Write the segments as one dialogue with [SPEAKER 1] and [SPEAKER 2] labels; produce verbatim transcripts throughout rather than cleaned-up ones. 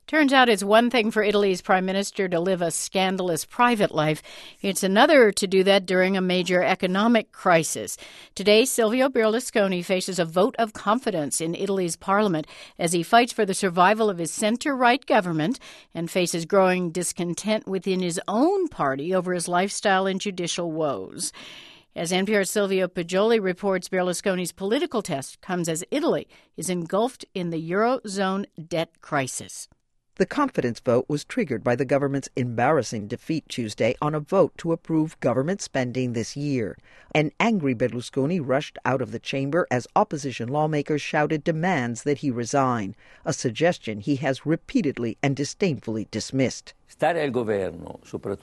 [SPEAKER 1] Turns out it's one thing for Italy's prime minister to live a scandalous private life. It's another to do that during a major economic crisis. Today, Silvio Berlusconi faces a vote of confidence in Italy's parliament as he fights for the survival of his center-right government and faces growing discontent within his own party over his lifestyle and judicial woes. As N P R's Silvio Poggioli reports, Berlusconi's political test comes as Italy is engulfed in the Eurozone debt crisis.
[SPEAKER 2] The confidence vote was triggered by the government's embarrassing defeat Tuesday on a vote to approve government spending this year. An angry Berlusconi rushed out of the chamber as opposition lawmakers shouted demands that he resign, a suggestion he has repeatedly and disdainfully dismissed.
[SPEAKER 3] To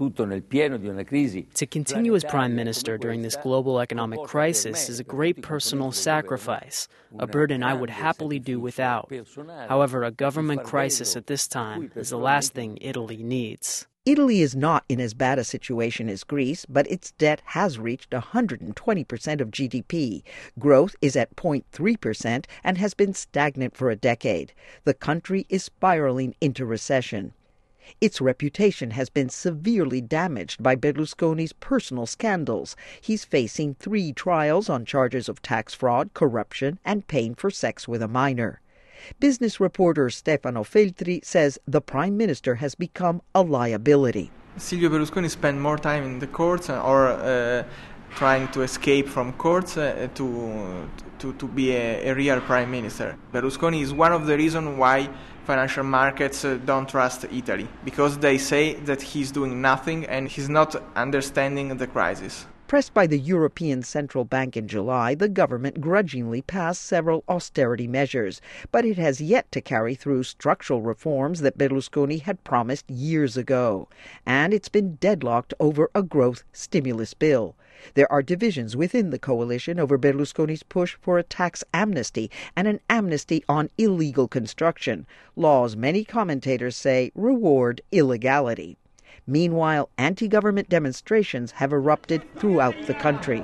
[SPEAKER 4] continue as prime minister during this global economic crisis is a great personal sacrifice, a burden I would happily do without. However, a government crisis at this time is the last thing Italy needs.
[SPEAKER 2] Italy is not in as bad a situation as Greece, but its debt has reached one hundred twenty percent of G D P. Growth is at zero point three percent and has been stagnant for a decade. The country is spiraling into recession. Its reputation has been severely damaged by Berlusconi's personal scandals. He's facing three trials on charges of tax fraud, corruption, and paying for sex with a minor. Business reporter Stefano Feltri says the prime minister has become a liability.
[SPEAKER 5] Silvio Berlusconi spent more time in the courts or uh, trying to escape from courts uh, to, to, to be a, a real prime minister. Berlusconi is one of the reasons why financial markets uh, don't trust Italy, because they say that he's doing nothing and he's not understanding the crisis.
[SPEAKER 2] Pressed by the European Central Bank in July, the government grudgingly passed several austerity measures, but it has yet to carry through structural reforms that Berlusconi had promised years ago. And it's been deadlocked over a growth stimulus bill. There are divisions within the coalition over Berlusconi's push for a tax amnesty and an amnesty on illegal construction, laws many commentators say reward illegality. Meanwhile, anti-government demonstrations have erupted throughout the country.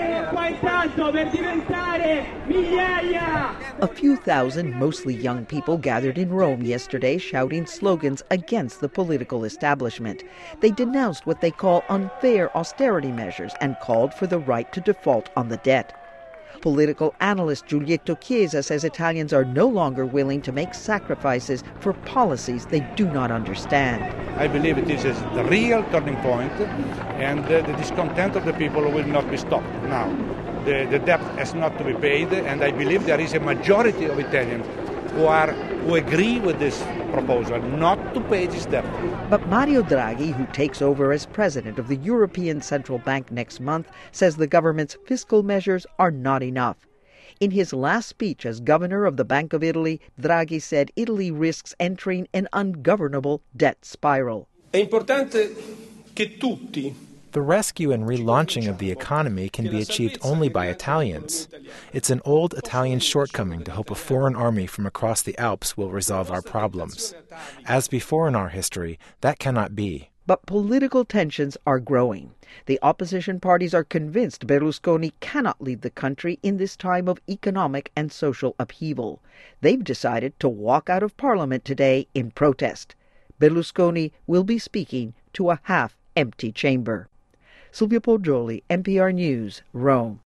[SPEAKER 2] A few thousand, mostly young people, gathered in Rome yesterday shouting slogans against the political establishment. They denounced what they call unfair austerity measures and called for the right to default on the debt. Political analyst Giulietto Chiesa says Italians are no longer willing to make sacrifices for policies they do not understand.
[SPEAKER 6] I believe it is the real turning point, and the, the discontent of the people will not be stopped now. The, the debt has not to be paid, and I believe there is a majority of Italians who are who agree with this proposal not to pay this debt.
[SPEAKER 2] But Mario Draghi, who takes over as president of the European Central Bank next month, says the government's fiscal measures are not enough. In his last speech as governor of the Bank of Italy, Draghi said Italy risks entering an ungovernable debt spiral.
[SPEAKER 7] È importante che tutti
[SPEAKER 8] The rescue and relaunching of the economy can be achieved only by Italians. It's an old Italian shortcoming to hope a foreign army from across the Alps will resolve our problems. As before in our history, that cannot be.
[SPEAKER 2] But political tensions are growing. The opposition parties are convinced Berlusconi cannot lead the country in this time of economic and social upheaval. They've decided to walk out of Parliament today in protest. Berlusconi will be speaking to a half-empty chamber. Silvio Poggioli, N P R News, Rome.